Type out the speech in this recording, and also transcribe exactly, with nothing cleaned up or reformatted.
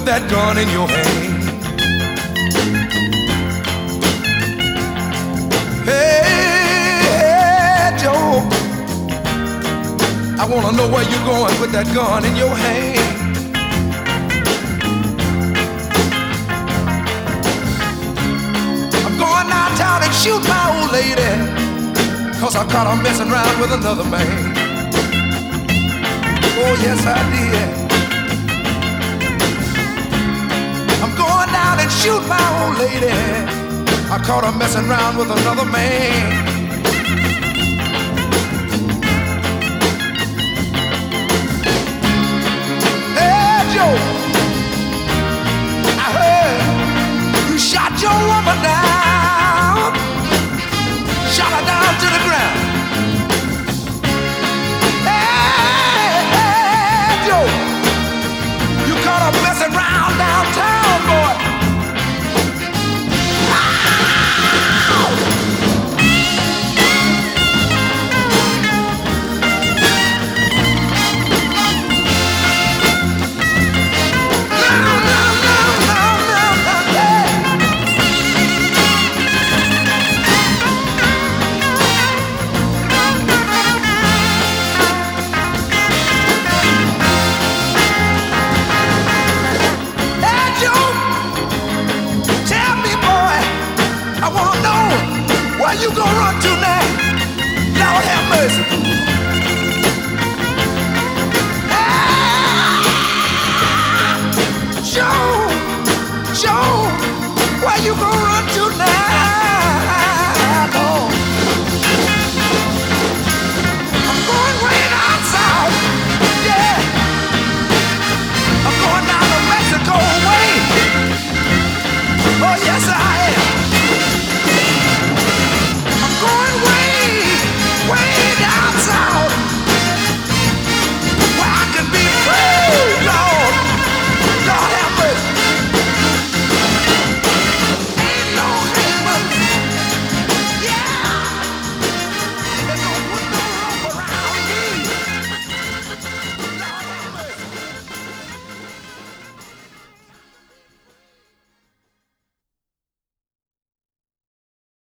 with that gun in your hand. Hey, Joe, I wanna know where you're going with that gun in your hand. I'm going downtown and shoot my old lady, 'cause I caught her messing around with another man. Oh yes I did. I'm going down and shoot my old lady, I caught her messing around with another man. Hey Joe, I heard you shot your woman down, shot her down to the ground. Hey, hey Joe, you caught her messing around downtown, boy. You gonna run to now? Lord have mercy. Ah, Joe, Joe, where you gonna run to